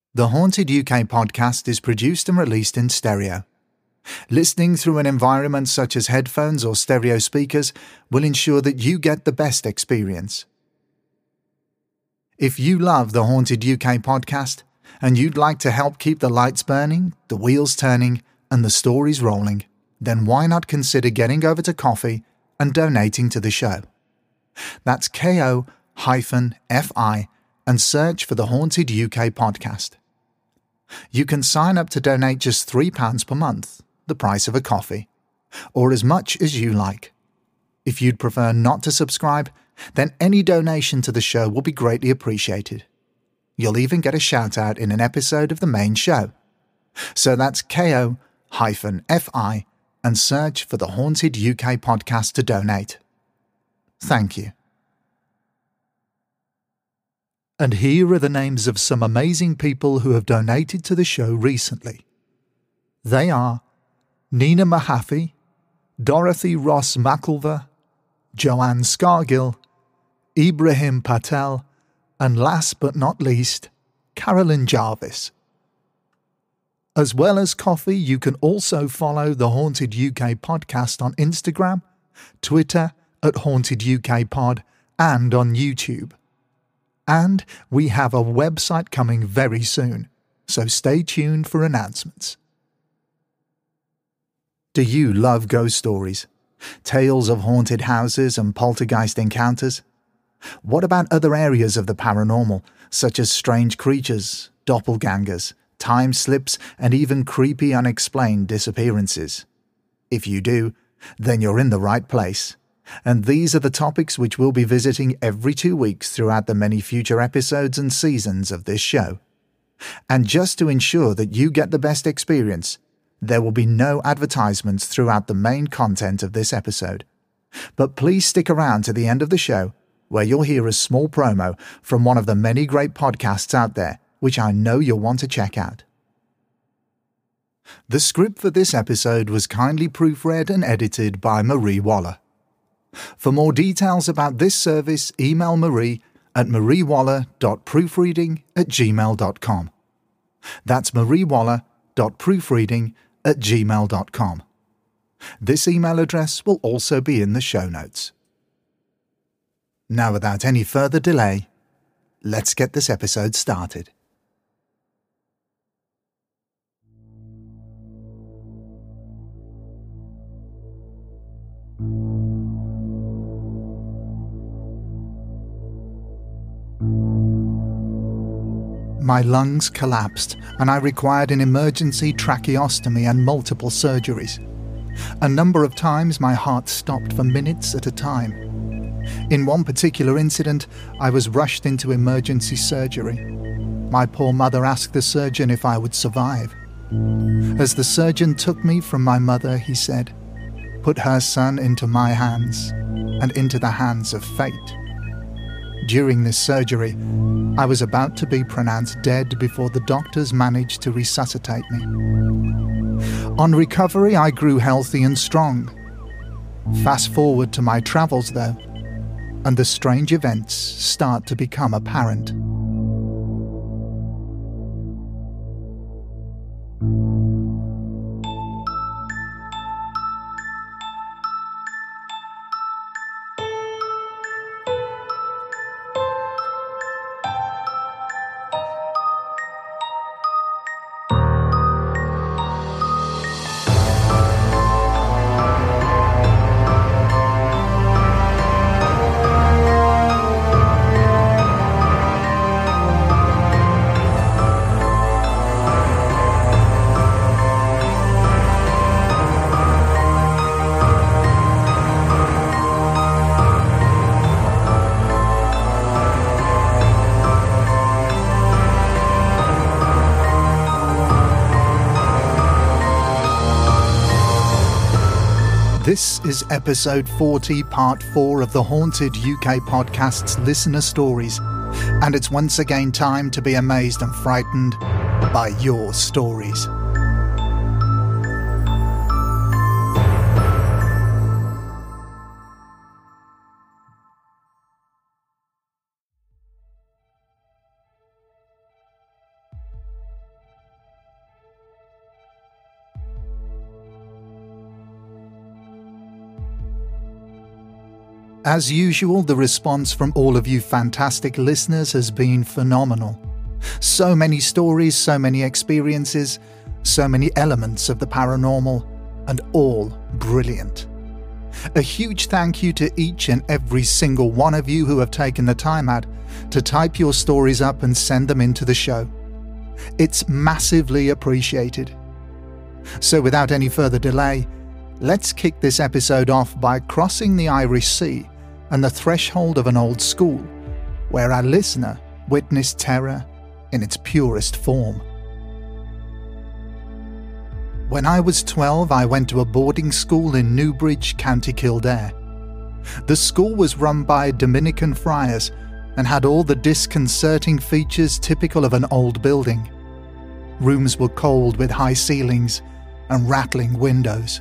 The Haunted UK podcast is produced and released in stereo. Listening through an environment such as headphones or stereo speakers will ensure that you get the best experience. If you love the Haunted UK podcast and you'd like to help keep the lights burning, the wheels turning, and the stories rolling, then why not consider getting over to Ko-fi and donating to the show? That's ko-fi and search for the Haunted UK podcast. You can sign up to donate just £3 per month, the price of a coffee, or as much as you like. If you'd prefer not to subscribe, then any donation to the show will be greatly appreciated. You'll even get a shout out in an episode of the main show. So that's ko-fi and search for the Haunted UK podcast to donate. Thank you. And here are the names of some amazing people who have donated to the show recently. They are Nina Mahaffey, Dorothy Ross McIlver, Joanne Scargill, Ibrahim Patel, and last but not least, Carolyn Jarvis. As well as Ko-fi, you can also follow the Haunted UK podcast on Instagram, Twitter at Haunted UK Pod, and on YouTube. And we have a website coming very soon, so stay tuned for announcements. Do you love ghost stories? Tales of haunted houses and poltergeist encounters? What about other areas of the paranormal, such as strange creatures, doppelgangers, time slips, and even creepy unexplained disappearances? If you do, then you're in the right place. And these are the topics which we'll be visiting every 2 weeks throughout the many future episodes and seasons of this show. And just to ensure that you get the best experience, there will be no advertisements throughout the main content of this episode. But please stick around to the end of the show, where you'll hear a small promo from one of the many great podcasts out there, which I know you'll want to check out. The script for this episode was kindly proofread and edited by Marie Waller. For more details about this service, email Marie at mariewaller.proofreading@gmail.com. That's mariewaller.proofreading@gmail.com. This email address will also be in the show notes. Now, without any further delay, let's get this episode started. My lungs collapsed and I required an emergency tracheostomy and multiple surgeries. A number of times my heart stopped for minutes at a time. In one particular incident, I was rushed into emergency surgery. My poor mother asked the surgeon if I would survive. As the surgeon took me from my mother, he said, "Put her son into my hands and into the hands of fate." During this surgery, I was about to be pronounced dead before the doctors managed to resuscitate me. On recovery, I grew healthy and strong. Fast forward to my travels, though, and the strange events start to become apparent. This is episode 40, part 4 of the Haunted UK podcast's Listener Stories, and it's once again time to be amazed and frightened by your stories. As usual, the response from all of you fantastic listeners has been phenomenal. So many stories, so many experiences, so many elements of the paranormal, and all brilliant. A huge thank you to each and every single one of you who have taken the time out to type your stories up and send them into the show. It's massively appreciated. So without any further delay, let's kick this episode off by crossing the Irish Sea and the threshold of an old school, where our listener witnessed terror in its purest form. When I was 12, I went to a boarding school in Newbridge, County Kildare. The school was run by Dominican friars and had all the disconcerting features typical of an old building. Rooms were cold with high ceilings and rattling windows.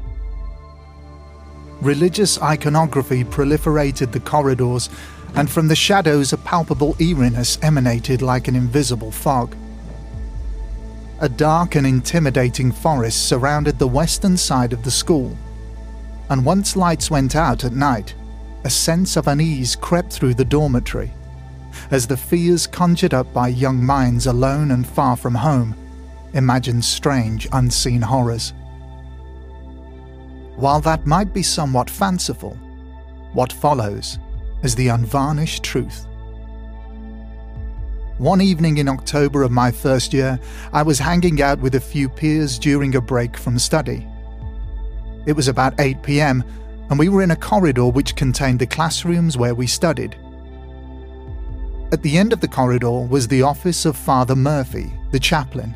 Religious iconography proliferated the corridors, and from the shadows a palpable eeriness emanated like an invisible fog. A dark and intimidating forest surrounded the western side of the school, and once lights went out at night, a sense of unease crept through the dormitory, as the fears conjured up by young minds alone and far from home imagined strange, unseen horrors. While that might be somewhat fanciful, what follows is the unvarnished truth. One evening in October of my first year, I was hanging out with a few peers during a break from study. It was about 8 p.m, and we were in a corridor which contained the classrooms where we studied. At the end of the corridor was the office of Father Murphy, the chaplain.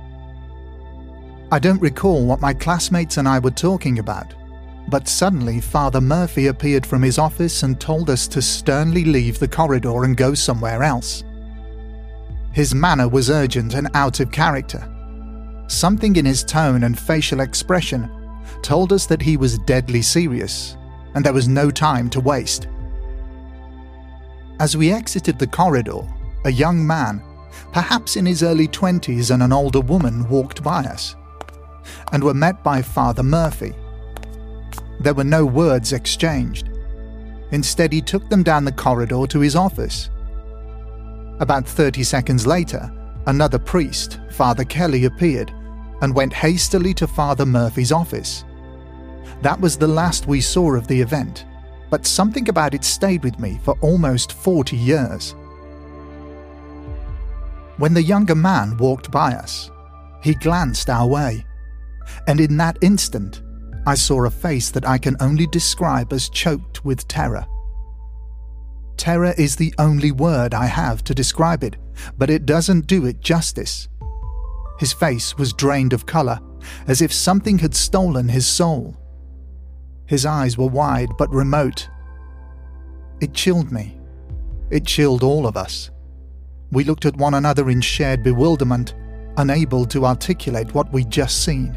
I don't recall what my classmates and I were talking about, but suddenly Father Murphy appeared from his office and told us to sternly leave the corridor and go somewhere else. His manner was urgent and out of character. Something in his tone and facial expression told us that he was deadly serious, and there was no time to waste. As we exited the corridor, a young man, perhaps in his early 20s, and an older woman walked by us, and were met by Father Murphy. There were no words exchanged. Instead, he took them down the corridor to his office. About 30 seconds later, another priest, Father Kelly, appeared and went hastily to Father Murphy's office. That was the last we saw of the event, but something about it stayed with me for almost 40 years. When the younger man walked by us, he glanced our way, and in that instant, I saw a face that I can only describe as choked with terror. Terror is the only word I have to describe it, but it doesn't do it justice. His face was drained of colour, as if something had stolen his soul. His eyes were wide but remote. It chilled me. It chilled all of us. We looked at one another in shared bewilderment, unable to articulate what we'd just seen.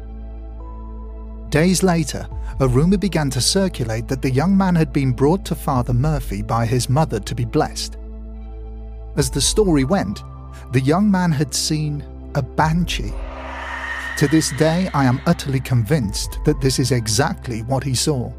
Days later, a rumour began to circulate that the young man had been brought to Father Murphy by his mother to be blessed. As the story went, the young man had seen a banshee. To this day, I am utterly convinced that this is exactly what he saw.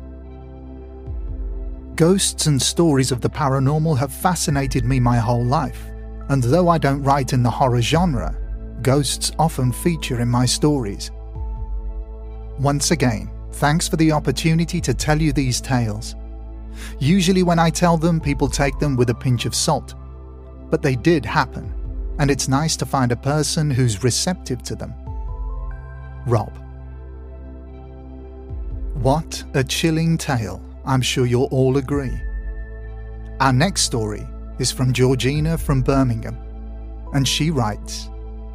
Ghosts and stories of the paranormal have fascinated me my whole life, and though I don't write in the horror genre, ghosts often feature in my stories. Once again, thanks for the opportunity to tell you these tales. Usually when I tell them, people take them with a pinch of salt. But they did happen, and it's nice to find a person who's receptive to them. Rob. What a chilling tale, I'm sure you'll all agree. Our next story is from Georgina from Birmingham, and she writes,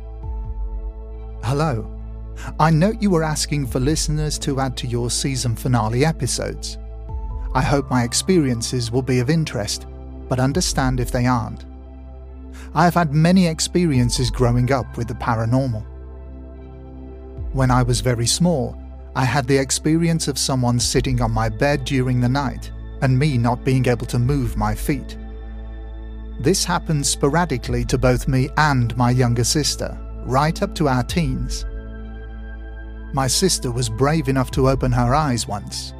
Hello. I note you were asking for listeners to add to your season finale episodes. I hope my experiences will be of interest, but understand if they aren't. I have had many experiences growing up with the paranormal. When I was very small, I had the experience of someone sitting on my bed during the night and me not being able to move my feet. This happened sporadically to both me and my younger sister, right up to our teens. My sister was brave enough to open her eyes once,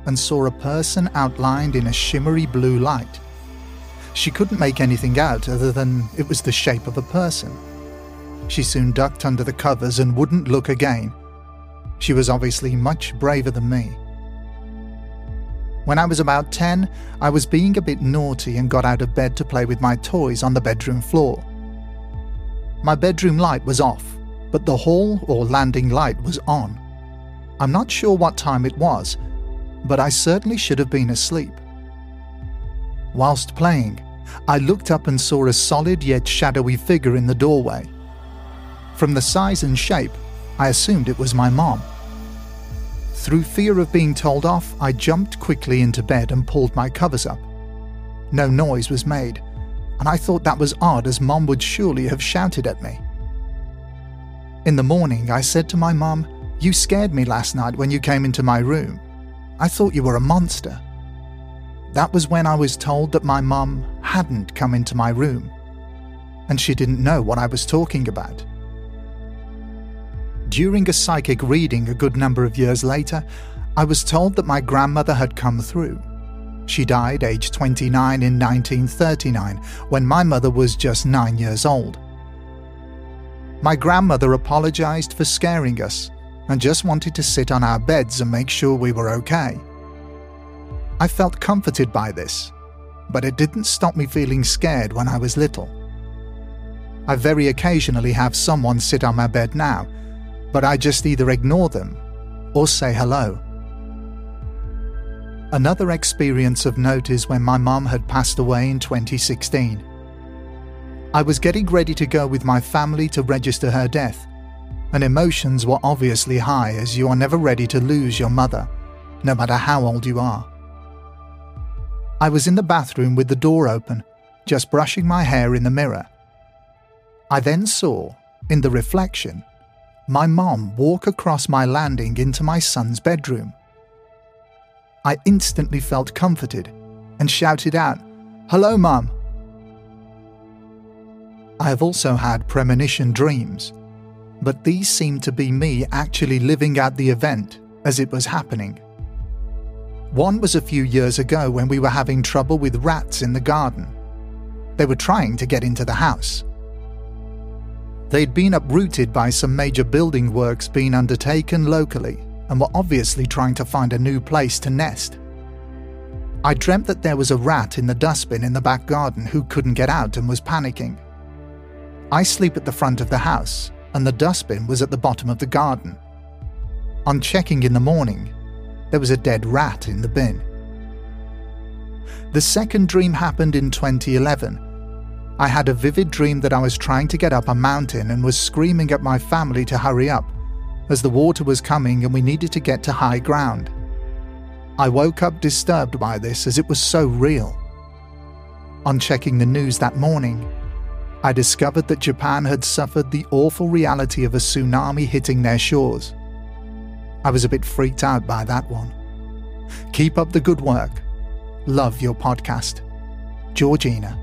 and saw a person outlined in a shimmery blue light. She couldn't make anything out other than it was the shape of a person. She soon ducked under the covers and wouldn't look again. She was obviously much braver than me. When I was about 10, I was being a bit naughty and got out of bed to play with my toys on the bedroom floor. My bedroom light was off, but the hall or landing light was on. I'm not sure what time it was, but I certainly should have been asleep. Whilst playing, I looked up and saw a solid yet shadowy figure in the doorway. From the size and shape, I assumed it was my mom. Through fear of being told off, I jumped quickly into bed and pulled my covers up. No noise was made, and I thought that was odd, as Mom would surely have shouted at me. In the morning, I said to my mom, "You scared me last night when you came into my room. I thought you were a monster." That was when I was told that my mom hadn't come into my room, and she didn't know what I was talking about. During a psychic reading a good number of years later, I was told that my grandmother had come through. She died aged 29 in 1939, when my mother was just 9 years old. My grandmother apologized for scaring us and just wanted to sit on our beds and make sure we were okay. I felt comforted by this, but it didn't stop me feeling scared when I was little. I very occasionally have someone sit on my bed now, but I just either ignore them or say hello. Another experience of note is when my mum had passed away in 2016. I was getting ready to go with my family to register her death, and emotions were obviously high, as you are never ready to lose your mother, no matter how old you are. I was in the bathroom with the door open, just brushing my hair in the mirror. I then saw, in the reflection, my mom walk across my landing into my son's bedroom. I instantly felt comforted and shouted out, "Hello, Mum." I have also had premonition dreams, but these seemed to be me actually living out the event as it was happening. One was a few years ago when we were having trouble with rats in the garden. They were trying to get into the house. They'd been uprooted by some major building works being undertaken locally and were obviously trying to find a new place to nest. I dreamt that there was a rat in the dustbin in the back garden who couldn't get out and was panicking. I sleep at the front of the house, and the dustbin was at the bottom of the garden. On checking in the morning, there was a dead rat in the bin. The second dream happened in 2011. I had a vivid dream that I was trying to get up a mountain and was screaming at my family to hurry up, as the water was coming and we needed to get to high ground. I woke up disturbed by this, as it was so real. On checking the news that morning, I discovered that Japan had suffered the awful reality of a tsunami hitting their shores. I was a bit freaked out by that one. Keep up the good work. Love your podcast. Georgina.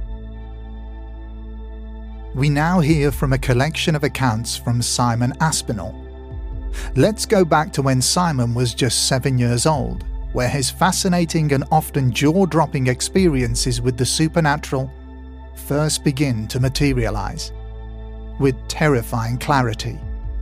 We now hear from a collection of accounts from Simon Aspinall. Let's go back to when Simon was just 7 years old, where his fascinating and often jaw-dropping experiences with the supernatural first begin to materialize, with terrifying clarity.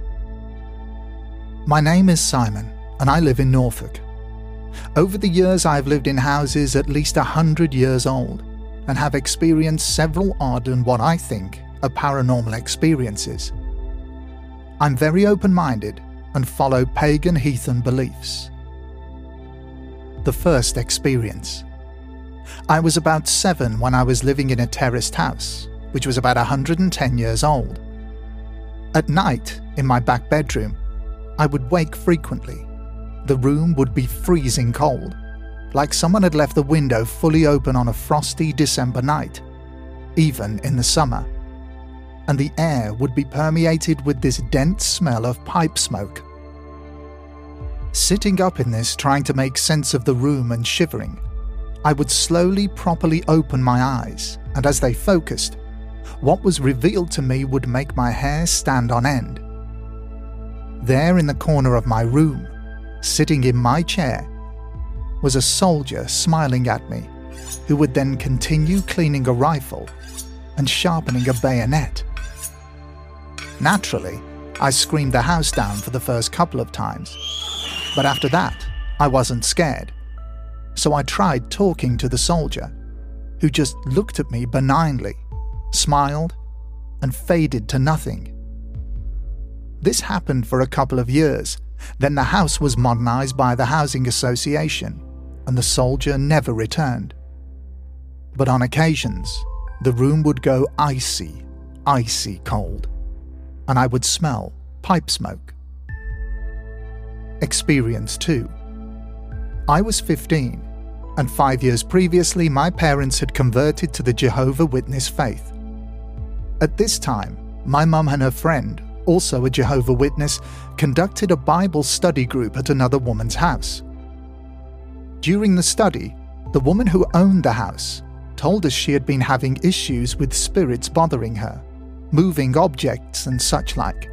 My name is Simon, and I live in Norfolk. Over the years, I've lived in houses at least 100 years old, and have experienced several odd and what I think are paranormal experiences. I'm very open-minded and follow pagan heathen beliefs. The first experience. I was about 7 when I was living in a terraced house, which was about 110 years old. At night, in my back bedroom, I would wake frequently. The room would be freezing cold, like someone had left the window fully open on a frosty December night, even in the summer, and the air would be permeated with this dense smell of pipe smoke. Sitting up in this, trying to make sense of the room and shivering, I would slowly properly open my eyes, and as they focused, what was revealed to me would make my hair stand on end. There in the corner of my room, sitting in my chair, was a soldier smiling at me, who would then continue cleaning a rifle and sharpening a bayonet. Naturally, I screamed the house down for the first couple of times, but after that, I wasn't scared. So I tried talking to the soldier, who just looked at me benignly, smiled, and faded to nothing. This happened for a couple of years. Then the house was modernized by the housing association, and the soldier never returned. But on occasions, the room would go icy cold, and I would smell pipe smoke. Experience 2. I was 15, and 5 years previously my parents had converted to the Jehovah's Witness faith. At this time, my mum and her friend, also a Jehovah's Witness, conducted a Bible study group at another woman's house. During the study, the woman who owned the house told us she had been having issues with spirits bothering her, moving objects and such like.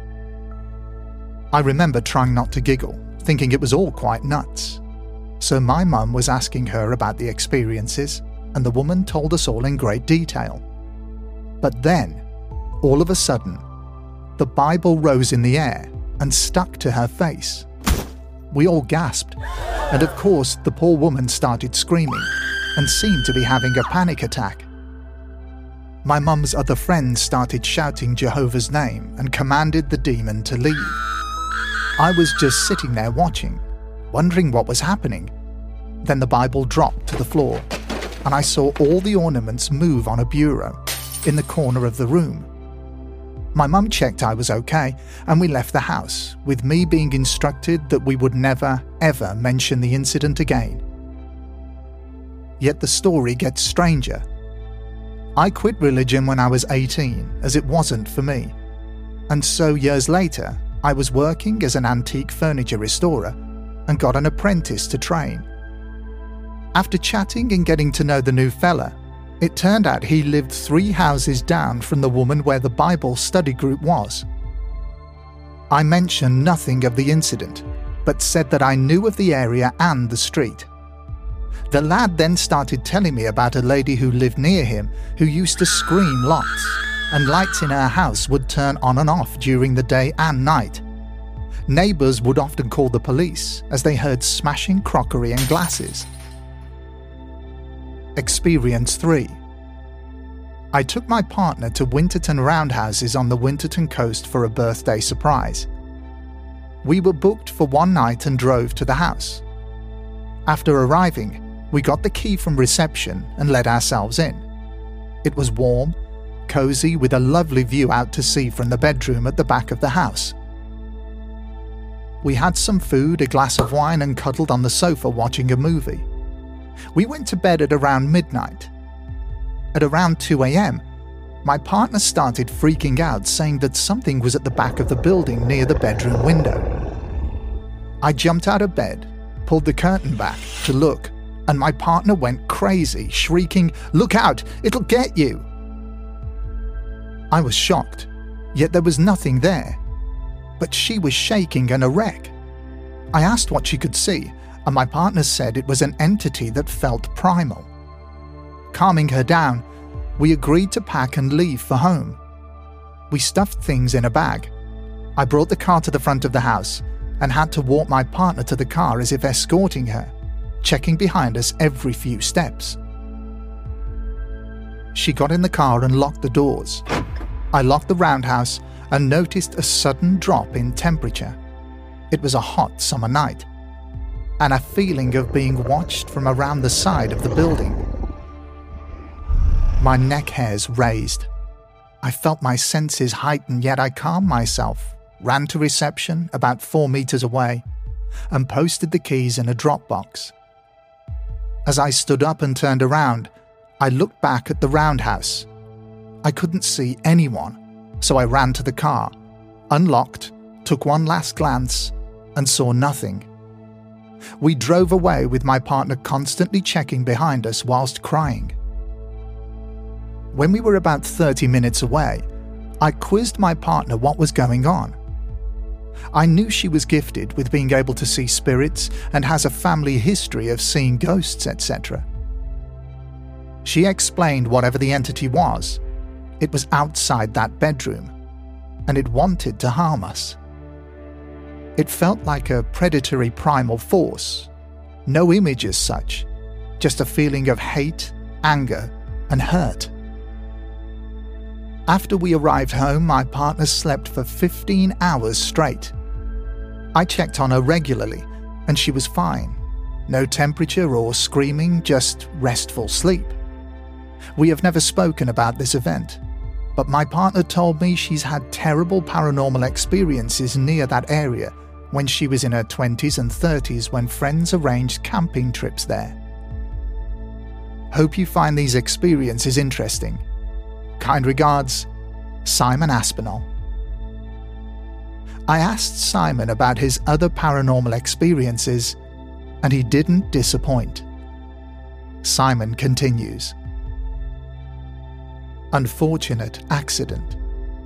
I remember trying not to giggle, thinking it was all quite nuts. So my mum was asking her about the experiences, and the woman told us all in great detail. But then, all of a sudden, the Bible rose in the air and stuck to her face. We all gasped, and of course the poor woman started screaming and seemed to be having a panic attack. My mum's other friends started shouting Jehovah's name and commanded the demon to leave. I was just sitting there watching, wondering what was happening. Then the Bible dropped to the floor, and I saw all the ornaments move on a bureau in the corner of the room. My mum checked I was okay, and we left the house, with me being instructed that we would never, ever mention the incident again. Yet the story gets stranger. I quit religion when I was 18, as it wasn't for me. And so years later, I was working as an antique furniture restorer and got an apprentice to train. After chatting and getting to know the new fella, it turned out he lived 3 houses down from the woman where the Bible study group was. I mentioned nothing of the incident, but said that I knew of the area and the street. The lad then started telling me about a lady who lived near him who used to scream lots, and lights in her house would turn on and off during the day and night. Neighbours would often call the police as they heard smashing crockery and glasses. Experience 3. I took my partner to Winterton Roundhouses on the Winterton coast for a birthday surprise. We were booked for one night and drove to the house. After arriving, we got the key from reception and let ourselves in. It was warm, cosy, with a lovely view out to sea from the bedroom at the back of the house. We had some food, a glass of wine, and cuddled on the sofa watching a movie. We went to bed at around midnight. At around 2 a.m, my partner started freaking out, saying that something was at the back of the building near the bedroom window. I jumped out of bed, pulled the curtain back to look, and my partner went crazy, shrieking, "Look out, it'll get you!" I was shocked, yet there was nothing there. But she was shaking and a wreck. I asked what she could see, and my partner said it was an entity that felt primal. Calming her down, we agreed to pack and leave for home. We stuffed things in a bag. I brought the car to the front of the house and had to walk my partner to the car as if escorting her, checking behind us every few steps. She got in the car and locked the doors. I locked the roundhouse and noticed a sudden drop in temperature. It was a hot summer night, and a feeling of being watched from around the side of the building. My neck hairs raised. I felt my senses heighten, yet I calmed myself, ran to reception about 4 meters away, and posted the keys in a drop box. As I stood up and turned around, I looked back at the roundhouse. I couldn't see anyone, so I ran to the car, unlocked, took one last glance, and saw nothing. We drove away with my partner constantly checking behind us whilst crying. When we were about 30 minutes away, I quizzed my partner what was going on. I knew she was gifted with being able to see spirits and has a family history of seeing ghosts, etc. She explained whatever the entity was, it was outside that bedroom, and it wanted to harm us. It felt like a predatory primal force, no image as such, just a feeling of hate, anger, and hurt. After we arrived home, my partner slept for 15 hours straight. I checked on her regularly, and she was fine. No temperature or screaming, just restful sleep. We have never spoken about this event, but my partner told me she's had terrible paranormal experiences near that area when she was in her 20s and 30s when friends arranged camping trips there. Hope you find these experiences interesting. Kind regards, Simon Aspinall. I asked Simon about his other paranormal experiences, and he didn't disappoint. Simon continues. Unfortunate accident.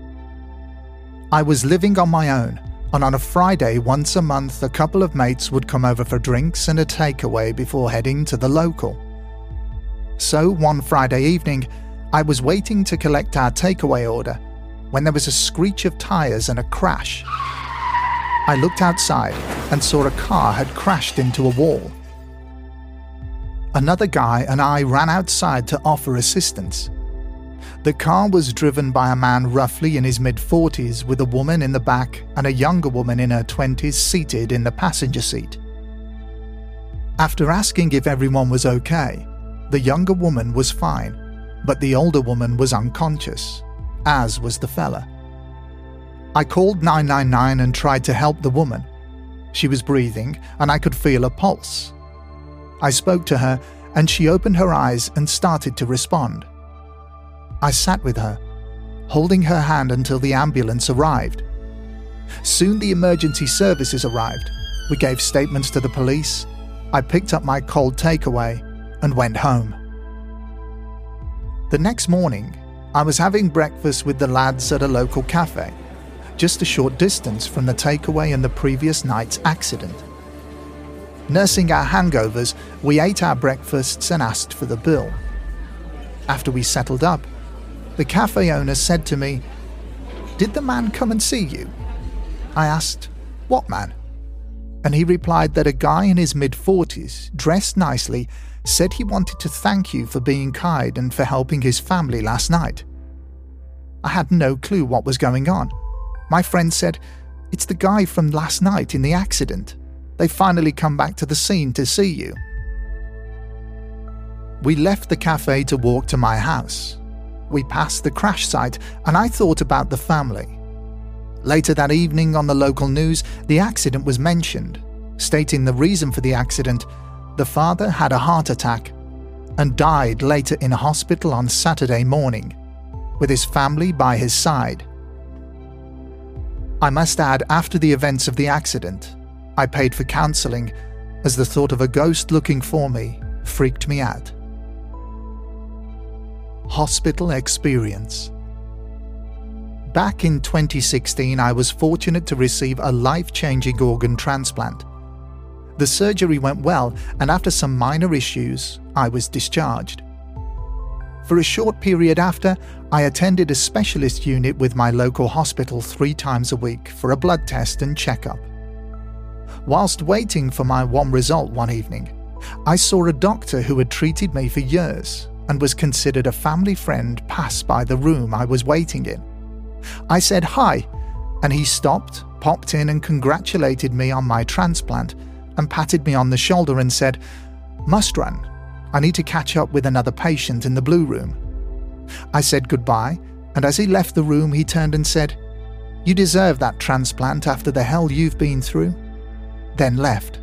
I was living on my own, and on a Friday once a month a couple of mates would come over for drinks and a takeaway before heading to the local. So one Friday evening, I was waiting to collect our takeaway order when there was a screech of tyres and a crash. I looked outside and saw a car had crashed into a wall. Another guy and I ran outside to offer assistance. The car was driven by a man roughly in his mid-40s with a woman in the back and a younger woman in her 20s seated in the passenger seat. After asking if everyone was okay, the younger woman was fine, but the older woman was unconscious, as was the fella. I called 999 and tried to help the woman. She was breathing and I could feel her pulse. I spoke to her and she opened her eyes and started to respond. I sat with her, holding her hand until the ambulance arrived. Soon the emergency services arrived. We gave statements to the police. I picked up my cold takeaway and went home. The next morning, I was having breakfast with the lads at a local cafe, just a short distance from the takeaway and the previous night's accident. Nursing our hangovers, we ate our breakfasts and asked for the bill. After we settled up, the cafe owner said to me, "Did the man come and see you?" I asked, "What man?" And he replied that a guy in his mid-40s, dressed nicely, said he wanted to thank you for being kind and for helping his family last night. I had no clue what was going on. My friend said, "It's the guy from last night in the accident. They finally come back to the scene to see you." We left the cafe to walk to my house. We passed the crash site and I thought about the family. Later that evening on the local news, the accident was mentioned, stating the reason for the accident: the father had a heart attack and died later in a hospital on Saturday morning, with his family by his side. I must add, after the events of the accident, I paid for counselling, as the thought of a ghost looking for me freaked me out. Hospital experience. Back in 2016, I was fortunate to receive a life-changing organ transplant. The surgery went well, and after some minor issues, I was discharged. For a short period after, I attended a specialist unit with my local hospital 3 times a week for a blood test and checkup. Whilst waiting for my one result one evening, I saw a doctor who had treated me for years and was considered a family friend pass by the room I was waiting in. I said hi, and he stopped, popped in and congratulated me on my transplant and patted me on the shoulder and said, "Must run. I need to catch up with another patient in the blue room." I said goodbye, and as he left the room he turned and said, "You deserve that transplant after the hell you've been through," then left.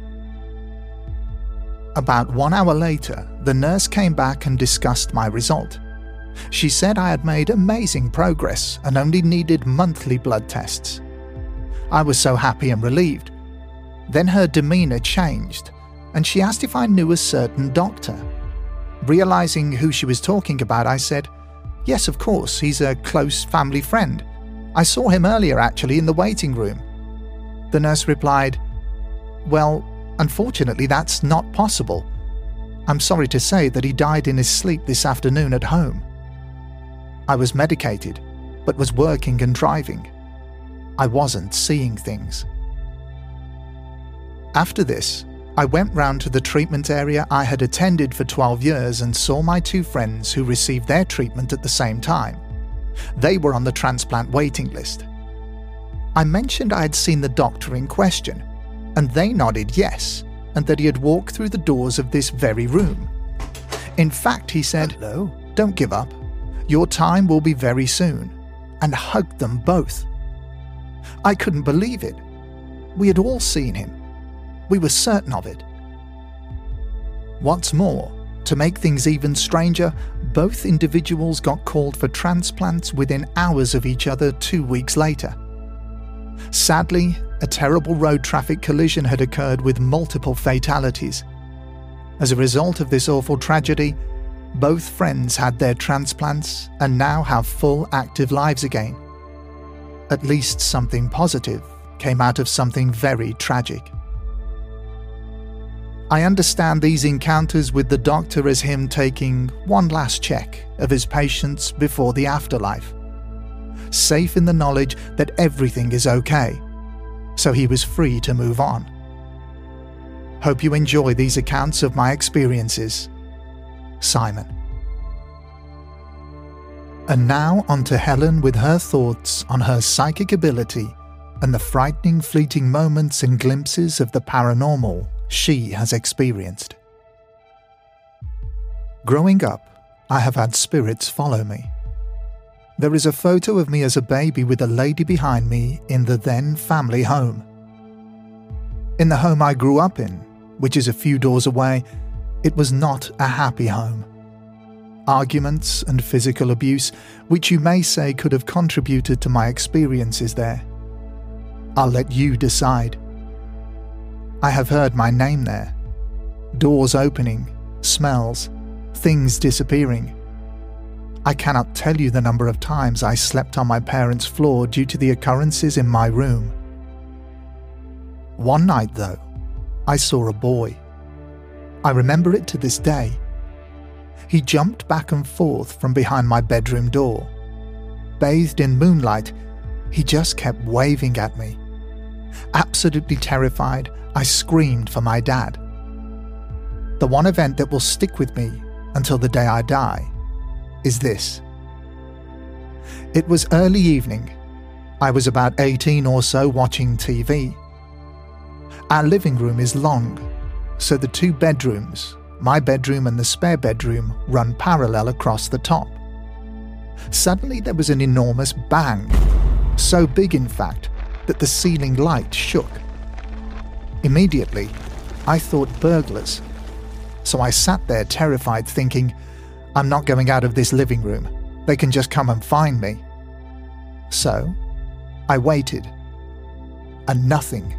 About 1 hour later, the nurse came back and discussed my result. She said I had made amazing progress and only needed monthly blood tests. I was so happy and relieved. Then her demeanour changed, and she asked if I knew a certain doctor. Realising who she was talking about, I said, "Yes, of course, he's a close family friend. I saw him earlier actually in the waiting room." The nurse replied, "Well, unfortunately that's not possible. I'm sorry to say that he died in his sleep this afternoon at home. I was medicated, but was working and driving. I wasn't seeing things." After this, I went round to the treatment area I had attended for 12 years and saw my two friends who received their treatment at the same time. They were on the transplant waiting list. I mentioned I had seen the doctor in question, and they nodded yes, and that he had walked through the doors of this very room. In fact, he said, "Hello, don't give up. Your time will be very soon," and hugged them both. I couldn't believe it. We had all seen him. We were certain of it. What's more, to make things even stranger, both individuals got called for transplants within hours of each other 2 weeks later. Sadly, a terrible road traffic collision had occurred with multiple fatalities. As a result of this awful tragedy, both friends had their transplants and now have full active lives again. At least something positive came out of something very tragic. I understand these encounters with the doctor as him taking one last check of his patients before the afterlife, safe in the knowledge that everything is okay, so he was free to move on. Hope you enjoy these accounts of my experiences. Simon. And now on to Helen with her thoughts on her psychic ability and the frightening fleeting moments and glimpses of the paranormal she has experienced. Growing up, I have had spirits follow me. There is a photo of me as a baby with a lady behind me in the then family home. In the home I grew up in, which is a few doors away, it was not a happy home. Arguments and physical abuse, which you may say could have contributed to my experiences there. I'll let you decide. I have heard my name there. Doors opening, smells, things disappearing. I cannot tell you the number of times I slept on my parents' floor due to the occurrences in my room. One night, though, I saw a boy. I remember it to this day. He jumped back and forth from behind my bedroom door. Bathed in moonlight, he just kept waving at me. Absolutely terrified, I screamed for my dad. The one event that will stick with me until the day I die is this. It was early evening. I was about 18 or so watching TV. Our living room is long, so the two bedrooms, my bedroom and the spare bedroom, run parallel across the top. Suddenly there was an enormous bang, so big in fact that the ceiling light shook. Immediately, I thought burglars, so I sat there terrified thinking, I'm not going out of this living room, they can just come and find me. So, I waited, and nothing.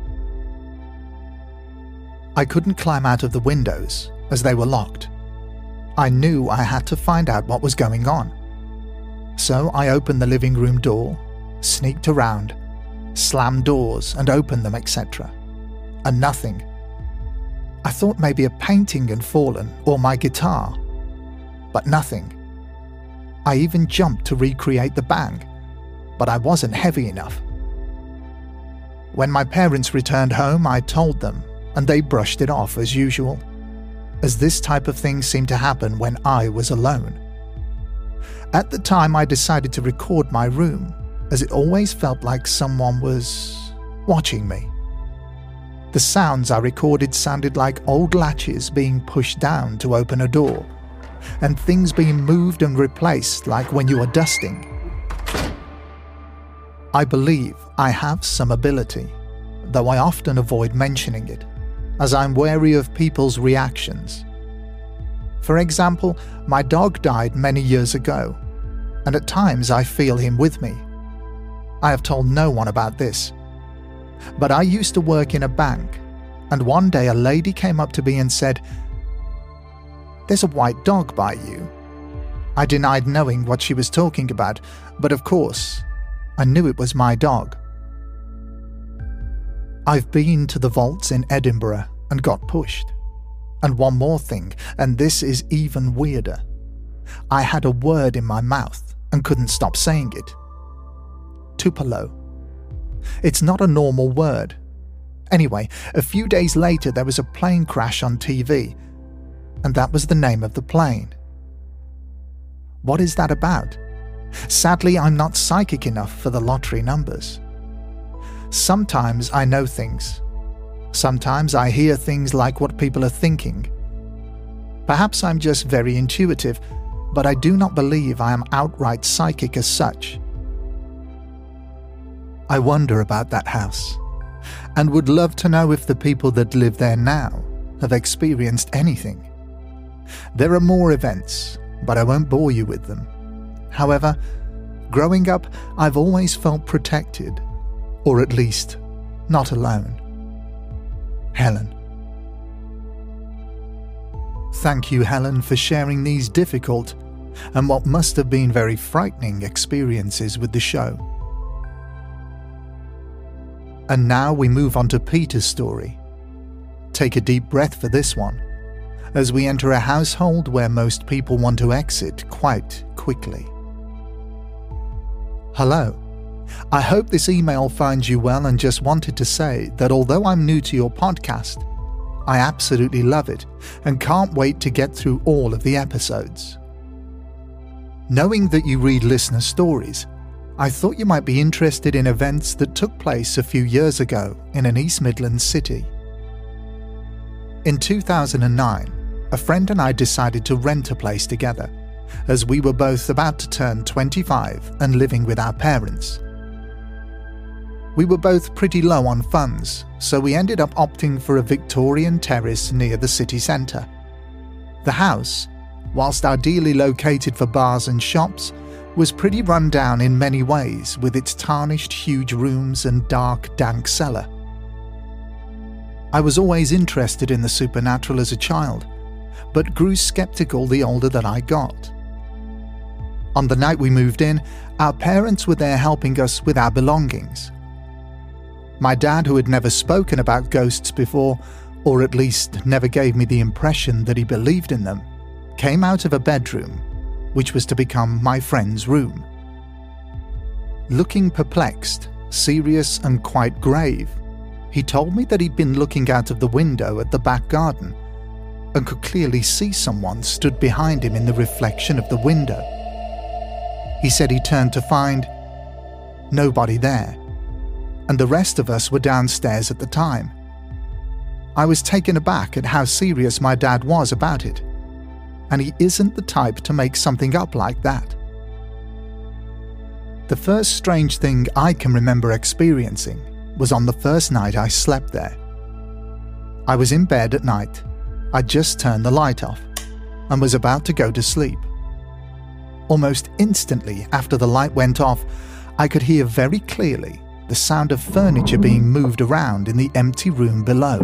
I couldn't climb out of the windows as they were locked. I knew I had to find out what was going on. So I opened the living room door, sneaked around, slammed doors and opened them, etc. And nothing. I thought maybe a painting had fallen or my guitar, but nothing. I even jumped to recreate the bang, but I wasn't heavy enough. When my parents returned home, I told them, and they brushed it off as usual, as this type of thing seemed to happen when I was alone. At the time, I decided to record my room, as it always felt like someone was watching me. The sounds I recorded sounded like old latches being pushed down to open a door, and things being moved and replaced like when you are dusting. I believe I have some ability, though I often avoid mentioning it, as I'm wary of people's reactions. For example, my dog died many years ago, and at times I feel him with me. I have told no one about this. But I used to work in a bank, and one day a lady came up to me and said, "There's a white dog by you." I denied knowing what she was talking about, but of course, I knew it was my dog. I've been to the vaults in Edinburgh and got pushed. And one more thing, and this is even weirder. I had a word in my mouth and couldn't stop saying it. Tupelo. It's not a normal word. Anyway, a few days later there was a plane crash on TV, and that was the name of the plane. What is that about? Sadly, I'm not psychic enough for the lottery numbers. Sometimes I know things. Sometimes I hear things like what people are thinking. Perhaps I'm just very intuitive, but I do not believe I am outright psychic as such. I wonder about that house, and would love to know if the people that live there now have experienced anything. There are more events, but I won't bore you with them. However, growing up, I've always felt protected, or at least not alone. Helen. Thank you, Helen, for sharing these difficult and what must have been very frightening experiences with the show. And now we move on to Peter's story. Take a deep breath for this one, as we enter a household where most people want to exit quite quickly. Hello. I hope this email finds you well, and just wanted to say that although I'm new to your podcast, I absolutely love it and can't wait to get through all of the episodes. Knowing that you read listener stories, I thought you might be interested in events that took place a few years ago in an East Midlands city. In 2009, a friend and I decided to rent a place together, as we were both about to turn 25 and living with our parents. We were both pretty low on funds, so we ended up opting for a Victorian terrace near the city centre. The house, whilst ideally located for bars and shops, was pretty run down in many ways, with its tarnished huge rooms and dark, dank cellar. I was always interested in the supernatural as a child, but grew sceptical the older that I got. On the night we moved in, our parents were there helping us with our belongings. My dad, who had never spoken about ghosts before, or at least never gave me the impression that he believed in them, came out of a bedroom, which was to become my friend's room. Looking perplexed, serious and quite grave, he told me that he'd been looking out of the window at the back garden and could clearly see someone stood behind him in the reflection of the window. He said he turned to find nobody there, and the rest of us were downstairs at the time. I was taken aback at how serious my dad was about it, and he isn't the type to make something up like that. The first strange thing I can remember experiencing was on the first night I slept there. I was in bed at night. I'd just turned the light off and was about to go to sleep. Almost instantly after the light went off, I could hear very clearly the sound of furniture being moved around in the empty room below.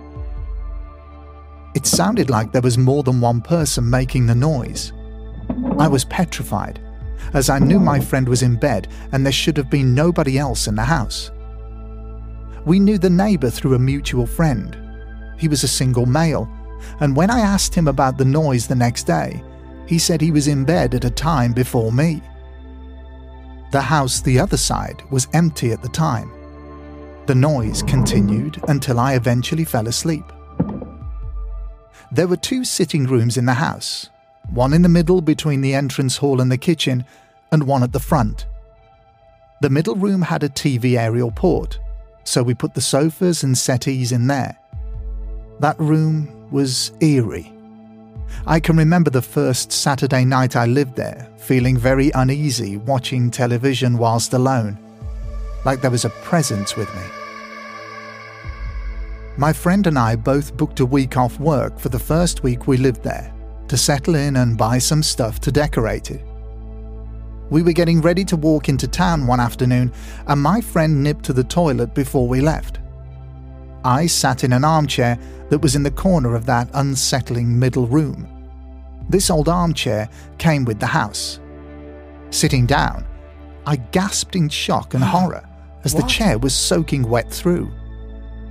It sounded like there was more than one person making the noise. I was petrified, as I knew my friend was in bed and there should have been nobody else in the house. We knew the neighbour through a mutual friend. He was a single male, and when I asked him about the noise the next day, he said he was in bed at a time before me. The house the other side was empty at the time. The noise continued until I eventually fell asleep. There were 2 sitting rooms in the house, one in the middle between the entrance hall and the kitchen, and one at the front. The middle room had a TV aerial port, so we put the sofas and settees in there. That room was eerie. I can remember the first Saturday night I lived there, feeling very uneasy watching television whilst alone, like there was a presence with me. My friend and I both booked a week off work for the first week we lived there, to settle in and buy some stuff to decorate it. We were getting ready to walk into town one afternoon, and my friend nipped to the toilet before we left. I sat in an armchair that was in the corner of that unsettling middle room. This old armchair came with the house. Sitting down, I gasped in shock and horror as the chair was soaking wet through.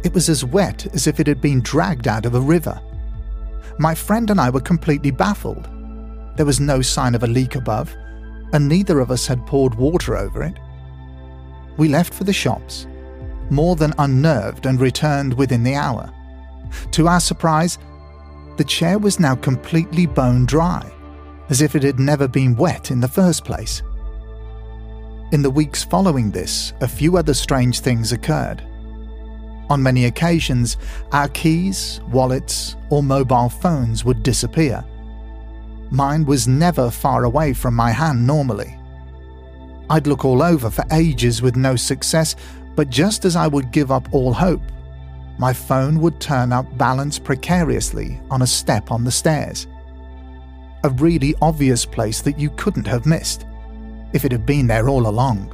It was as wet as if it had been dragged out of a river. My friend and I were completely baffled. There was no sign of a leak above, and neither of us had poured water over it. We left for the shops, more than unnerved, and returned within the hour. To our surprise, the chair was now completely bone dry, as if it had never been wet in the first place. In the weeks following this, a few other strange things occurred. On many occasions, our keys, wallets, or mobile phones would disappear. Mine was never far away from my hand normally. I'd look all over for ages with no success, but just as I would give up all hope, my phone would turn up balanced precariously on a step on the stairs. A really obvious place that you couldn't have missed, if it had been there all along.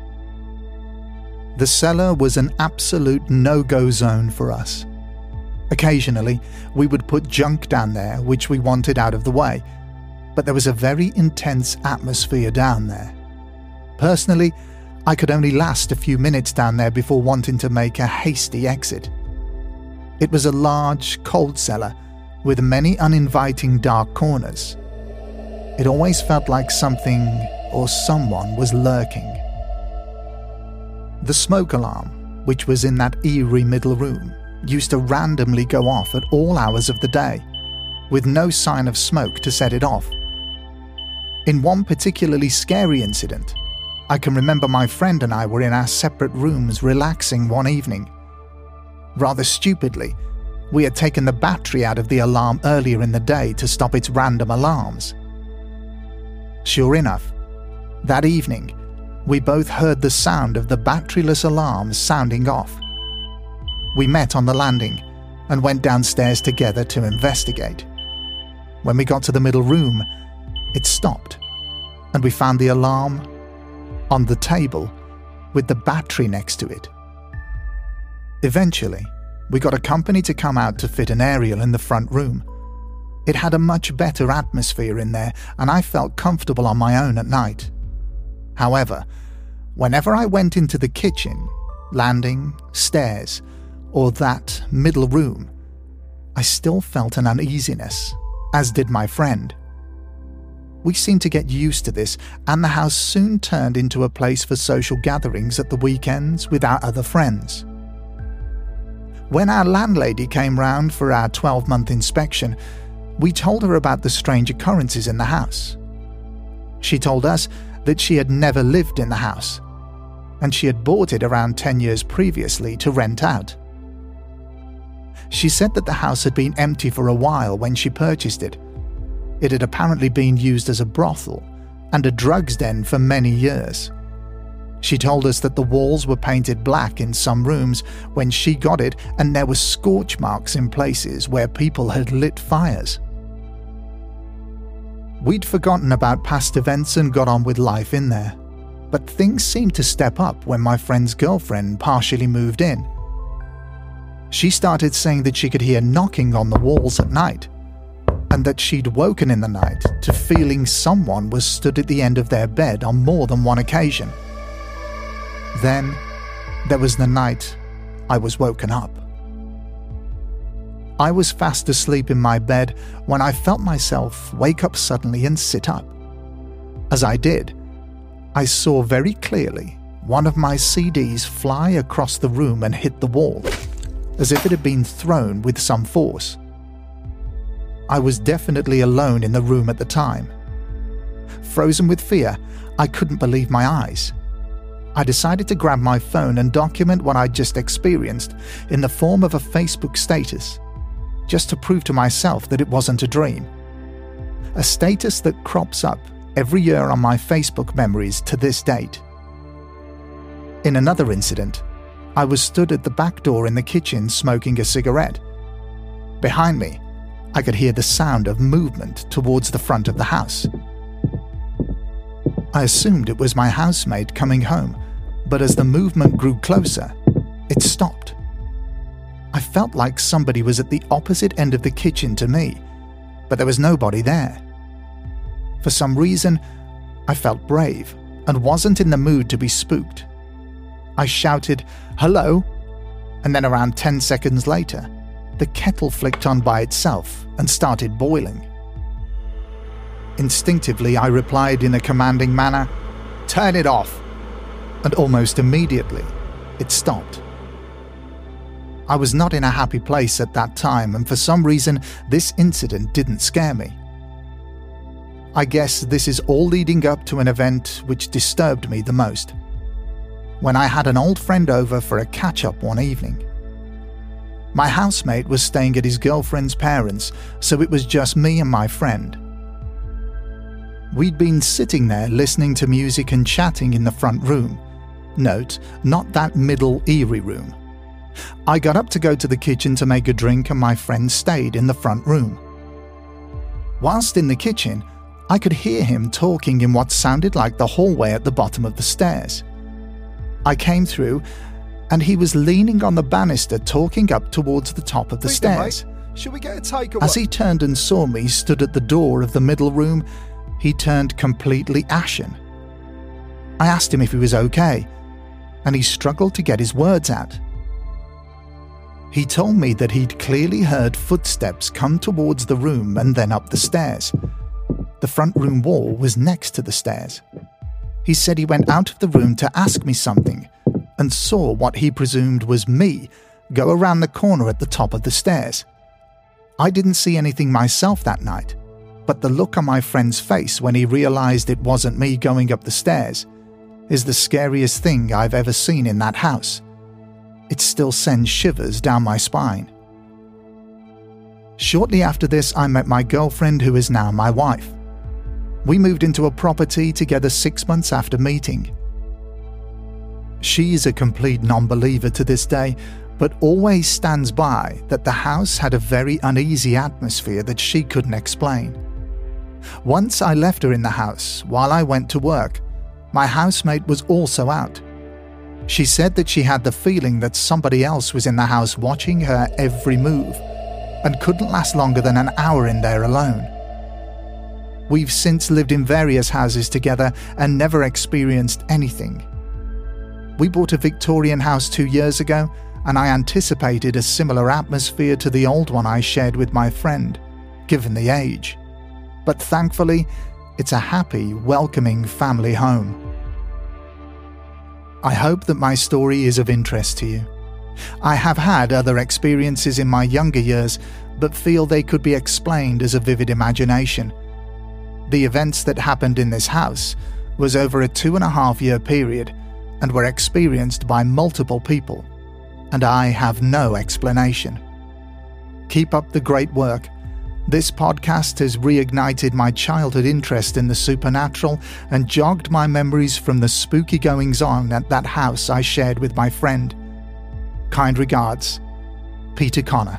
The cellar was an absolute no-go zone for us. Occasionally, we would put junk down there which we wanted out of the way, but there was a very intense atmosphere down there. Personally, I could only last a few minutes down there before wanting to make a hasty exit. It was a large, cold cellar with many uninviting dark corners. It always felt like something or someone was lurking. The smoke alarm, which was in that eerie middle room, used to randomly go off at all hours of the day, with no sign of smoke to set it off. In one particularly scary incident, I can remember my friend and I were in our separate rooms relaxing one evening. Rather stupidly, we had taken the battery out of the alarm earlier in the day to stop its random alarms. Sure enough, that evening, we both heard the sound of the batteryless alarms sounding off. We met on the landing and went downstairs together to investigate. When we got to the middle room, it stopped, and we found the alarm on the table with the battery next to it. Eventually, we got a company to come out to fit an aerial in the front room. It had a much better atmosphere in there, and I felt comfortable on my own at night. However, whenever I went into the kitchen, landing, stairs, or that middle room, I still felt an uneasiness, as did my friend. We seemed to get used to this, and the house soon turned into a place for social gatherings at the weekends with our other friends. When our landlady came round for our 12-month inspection, we told her about the strange occurrences in the house. She told us that she had never lived in the house, and she had bought it around 10 years previously to rent out. She said that the house had been empty for a while when she purchased it. It had apparently been used as a brothel and a drugs den for many years. She told us that the walls were painted black in some rooms when she got it, and there were scorch marks in places where people had lit fires. We'd forgotten about past events and got on with life in there, but things seemed to step up when my friend's girlfriend partially moved in. She started saying that she could hear knocking on the walls at night, and that she'd woken in the night to feeling someone was stood at the end of their bed on more than one occasion. Then, there was the night I was woken up. I was fast asleep in my bed when I felt myself wake up suddenly and sit up. As I did, I saw very clearly one of my CDs fly across the room and hit the wall, as if it had been thrown with some force. I was definitely alone in the room at the time. Frozen with fear, I couldn't believe my eyes. I decided to grab my phone and document what I'd just experienced in the form of a Facebook status, just to prove to myself that it wasn't a dream. A status that crops up every year on my Facebook memories to this date. In another incident, I was stood at the back door in the kitchen smoking a cigarette. Behind me, I could hear the sound of movement towards the front of the house. I assumed it was my housemaid coming home, but as the movement grew closer, it stopped. I felt like somebody was at the opposite end of the kitchen to me, but there was nobody there. For some reason, I felt brave and wasn't in the mood to be spooked. I shouted, "Hello," and then around 10 seconds later, the kettle flicked on by itself and started boiling. Instinctively, I replied in a commanding manner, "Turn it off!" and almost immediately, it stopped. I was not in a happy place at that time, and for some reason, this incident didn't scare me. I guess this is all leading up to an event which disturbed me the most. When I had an old friend over for a catch-up one evening. My housemate was staying at his girlfriend's parents', so it was just me and my friend. We'd been sitting there listening to music and chatting in the front room. Note, not that middle eerie room. I got up to go to the kitchen to make a drink and my friend stayed in the front room. Whilst in the kitchen, I could hear him talking in what sounded like the hallway at the bottom of the stairs. I came through and he was leaning on the banister talking up towards the top of the stairs. Should we get a takeaway? As he turned and saw me stood at the door of the middle room, he turned completely ashen. I asked him if he was okay, and he struggled to get his words out. He told me that he'd clearly heard footsteps come towards the room and then up the stairs. The front room wall was next to the stairs. He said he went out of the room to ask me something and saw what he presumed was me go around the corner at the top of the stairs. I didn't see anything myself that night, but the look on my friend's face when he realized it wasn't me going up the stairs is the scariest thing I've ever seen in that house. It still sends shivers down my spine. Shortly after this, I met my girlfriend, who is now my wife. We moved into a property together 6 months after meeting. She is a complete non-believer to this day, but always stands by that the house had a very uneasy atmosphere that she couldn't explain. Once I left her in the house while I went to work. My housemate was also out. She said that she had the feeling that somebody else was in the house watching her every move and couldn't last longer than an hour in there alone. We've since lived in various houses together and never experienced anything. We bought a Victorian house 2 years ago, and I anticipated a similar atmosphere to the old one I shared with my friend, given the age. But thankfully, it's a happy, welcoming family home. I hope that my story is of interest to you. I have had other experiences in my younger years, but feel they could be explained as a vivid imagination. The events that happened in this house was over a 2.5-year period and were experienced by multiple people, and I have no explanation. Keep up the great work. This podcast has reignited my childhood interest in the supernatural and jogged my memories from the spooky goings-on at that house I shared with my friend. Kind regards, Peter Connor.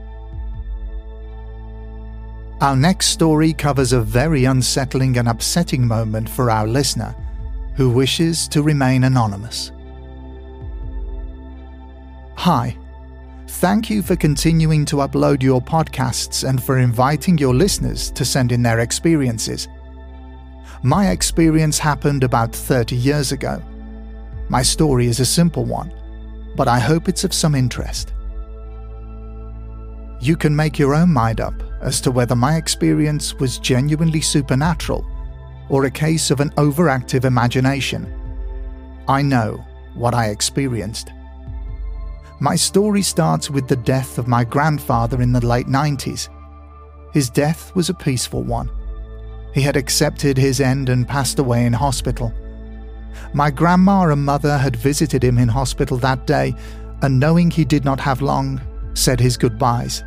Our next story covers a very unsettling and upsetting moment for our listener, who wishes to remain anonymous. Hi. Thank you for continuing to upload your podcasts and for inviting your listeners to send in their experiences. My experience happened about 30 years ago. My story is a simple one, but I hope it's of some interest. You can make your own mind up as to whether my experience was genuinely supernatural or a case of an overactive imagination. I know what I experienced. My story starts with the death of my grandfather in the late 90s. His death was a peaceful one. He had accepted his end and passed away in hospital. My grandma and mother had visited him in hospital that day, and knowing he did not have long, said his goodbyes.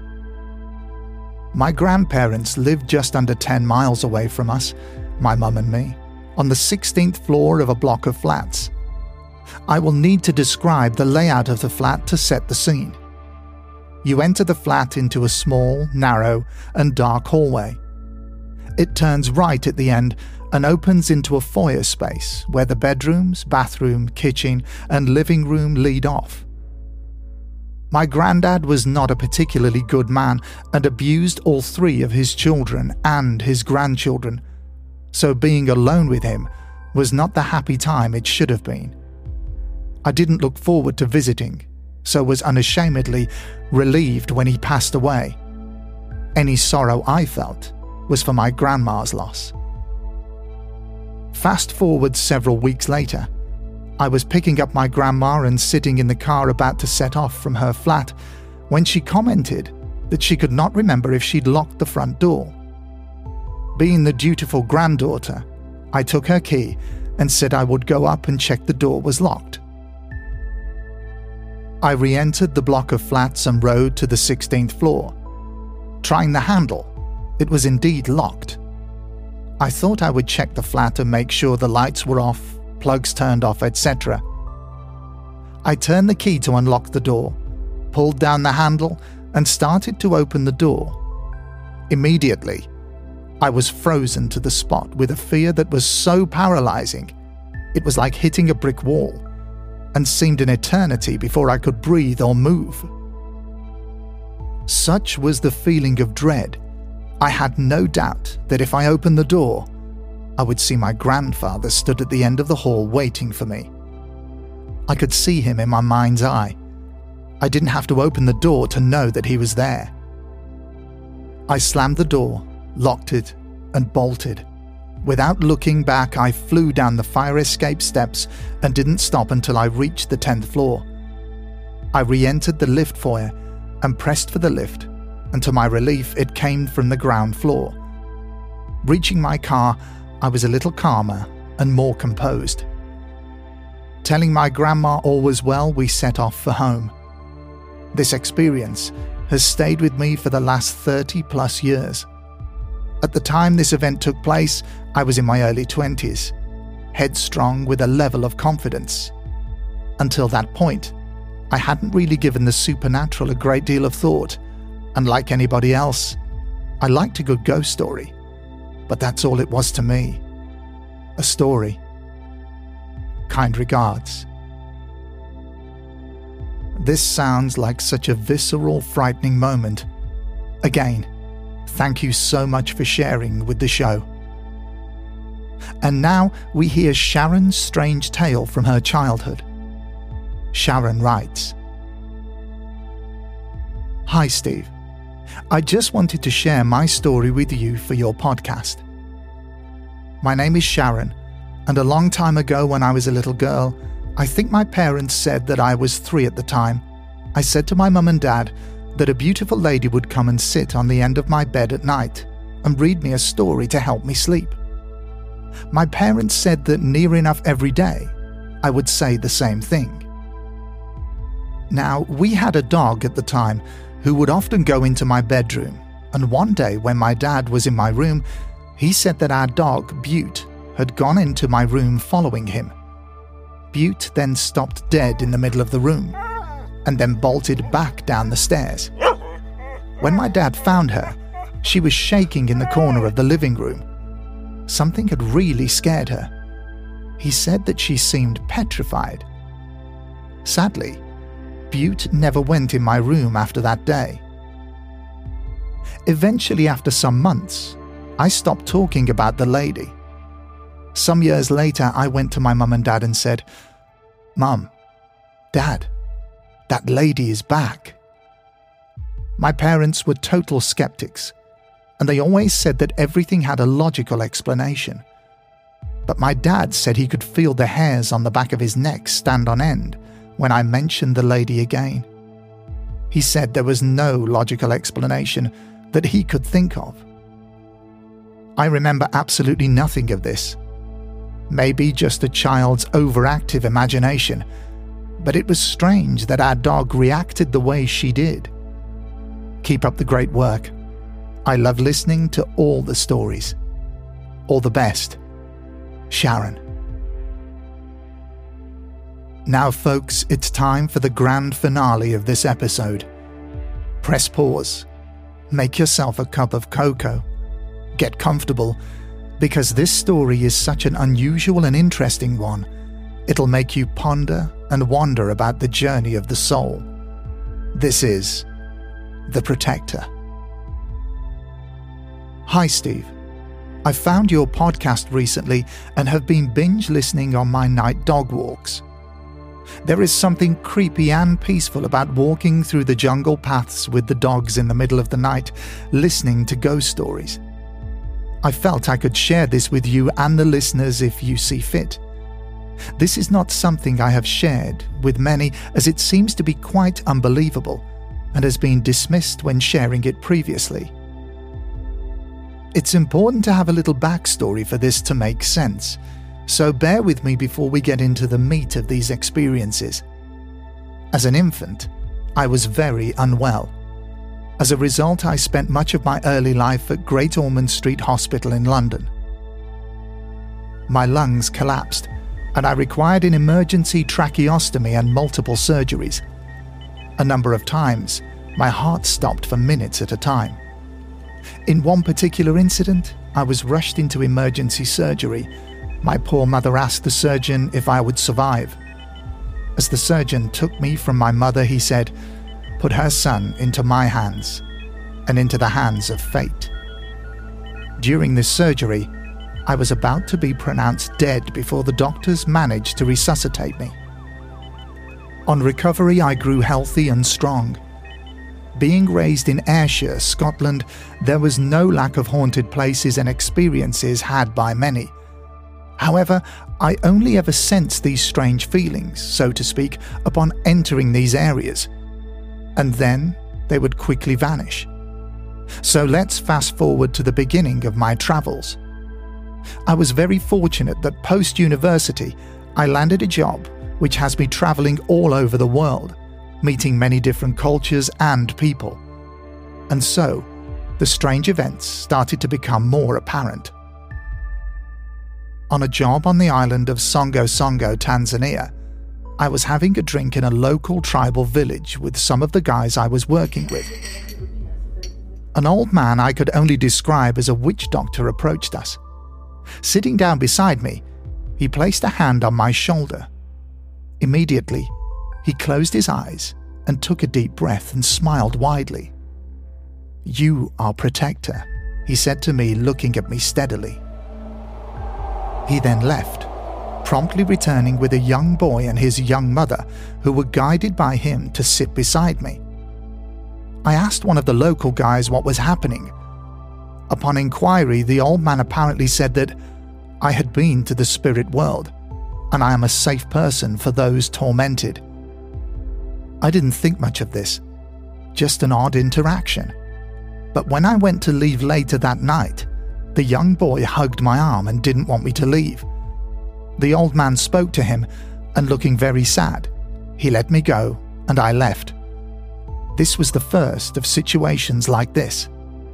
My grandparents lived just under 10 miles away from us, my mum and me, on the 16th floor of a block of flats. I will need to describe the layout of the flat to set the scene. You enter the flat into a small, narrow, and dark hallway. It turns right at the end and opens into a foyer space where the bedrooms, bathroom, kitchen, and living room lead off. My granddad was not a particularly good man and abused all 3 of his children and his grandchildren, so being alone with him was not the happy time it should have been. I didn't look forward to visiting, so was unashamedly relieved when he passed away. Any sorrow I felt was for my grandma's loss. Fast forward several weeks later, I was picking up my grandma and sitting in the car about to set off from her flat when she commented that she could not remember if she'd locked the front door. Being the dutiful granddaughter, I took her key and said I would go up and check the door was locked. I re-entered the block of flats and rode to the 16th floor. Trying the handle, it was indeed locked. I thought I would check the flat and make sure the lights were off, plugs turned off, etc. I turned the key to unlock the door, pulled down the handle, and started to open the door. Immediately, I was frozen to the spot with a fear that was so paralyzing, it was like hitting a brick wall, and seemed an eternity before I could breathe or move. Such was the feeling of dread, I had no doubt that if I opened the door, I would see my grandfather stood at the end of the hall waiting for me. I could see him in my mind's eye. I didn't have to open the door to know that he was there. I slammed the door, locked it, and bolted. Without looking back, I flew down the fire escape steps and didn't stop until I reached the 10th floor. I re-entered the lift foyer and pressed for the lift, and to my relief, it came from the ground floor. Reaching my car, I was a little calmer and more composed. Telling my grandma all was well, we set off for home. This experience has stayed with me for the last 30 plus years. At the time this event took place, I was in my early 20s, headstrong with a level of confidence. Until that point, I hadn't really given the supernatural a great deal of thought, and like anybody else, I liked a good ghost story. But that's all it was to me. A story. Kind regards. This sounds like such a visceral, frightening moment. Again, thank you so much for sharing with the show. And now we hear Sharon's strange tale from her childhood. Sharon writes, "Hi Steve. I just wanted to share my story with you for your podcast. My name is Sharon, and a long time ago when I was a little girl, I think my parents said that I was 3 at the time, I said to my mum and dad that a beautiful lady would come and sit on the end of my bed at night and read me a story to help me sleep. My parents said that near enough every day, I would say the same thing. Now, we had a dog at the time who would often go into my bedroom, and one day when my dad was in my room, he said that our dog, Butte, had gone into my room following him. Butte then stopped dead in the middle of the room, and then bolted back down the stairs. When my dad found her, she was shaking in the corner of the living room. Something had really scared her. He said that she seemed petrified. Sadly, Butte never went in my room after that day. Eventually, after some months, I stopped talking about the lady. Some years later, I went to my mum and dad and said, 'Mum, Dad, that lady is back.' My parents were total skeptics, and they always said that everything had a logical explanation. But my dad said he could feel the hairs on the back of his neck stand on end when I mentioned the lady again. He said there was no logical explanation that he could think of. I remember absolutely nothing of this. Maybe just a child's overactive imagination, but it was strange that our dog reacted the way she did. Keep up the great work. I love listening to all the stories. All the best. Sharon." Now, folks, it's time for the grand finale of this episode. Press pause. Make yourself a cup of cocoa. Get comfortable, because this story is such an unusual and interesting one. It'll make you ponder and wonder about the journey of the soul. This is The Protector. Hi, Steve. I found your podcast recently and have been binge listening on my night dog walks. There is something creepy and peaceful about walking through the jungle paths with the dogs in the middle of the night, listening to ghost stories. I felt I could share this with you and the listeners if you see fit. This is not something I have shared with many, as it seems to be quite unbelievable and has been dismissed when sharing it previously. It's important to have a little backstory for this to make sense, so bear with me before we get into the meat of these experiences. As an infant, I was very unwell. As a result, I spent much of my early life at Great Ormond Street Hospital in London. My lungs collapsed, and I required an emergency tracheostomy and multiple surgeries. A number of times, my heart stopped for minutes at a time. In one particular incident, I was rushed into emergency surgery. My poor mother asked the surgeon if I would survive. As the surgeon took me from my mother, he said, "Put her son into my hands and into the hands of fate." During this surgery, I was about to be pronounced dead before the doctors managed to resuscitate me. On recovery, I grew healthy and strong. Being raised in Ayrshire, Scotland, there was no lack of haunted places and experiences had by many. However, I only ever sensed these strange feelings, so to speak, upon entering these areas, and then they would quickly vanish. So let's fast forward to the beginning of my travels. I was very fortunate that post-university, I landed a job which has me travelling all over the world, meeting many different cultures and people. And so, the strange events started to become more apparent. On a job on the island of Songo Songo, Tanzania, I was having a drink in a local tribal village with some of the guys I was working with. An old man I could only describe as a witch doctor approached us. Sitting down beside me, he placed a hand on my shoulder. Immediately, he closed his eyes and took a deep breath and smiled widely. "You are Protector," he said to me, looking at me steadily. He then left, promptly returning with a young boy and his young mother, who were guided by him to sit beside me. I asked one of the local guys what was happening. Upon inquiry, the old man apparently said that I had been to the spirit world, and I am a safe person for those tormented. I didn't think much of this, just an odd interaction. But when I went to leave later that night, the young boy hugged my arm and didn't want me to leave. The old man spoke to him, and looking very sad, he let me go and I left. This was the first of situations like this.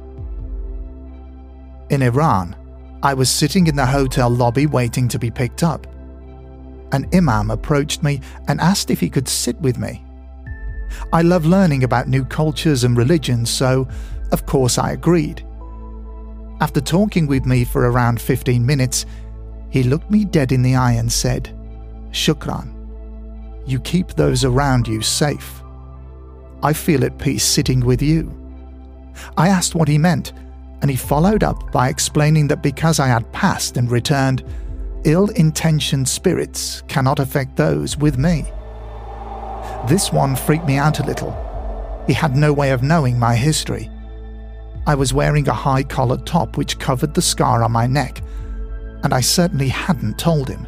In Iran, I was sitting in the hotel lobby waiting to be picked up. An imam approached me and asked if he could sit with me. I love learning about new cultures and religions, so of course I agreed. After talking with me for around 15 minutes, he looked me dead in the eye and said, "Shukran. You keep those around you safe. I feel at peace sitting with you." I asked what he meant, and he followed up by explaining that because I had passed and returned, ill-intentioned spirits cannot affect those with me. This one freaked me out a little. He had no way of knowing my history. I was wearing a high-collared top which covered the scar on my neck, and I certainly hadn't told him.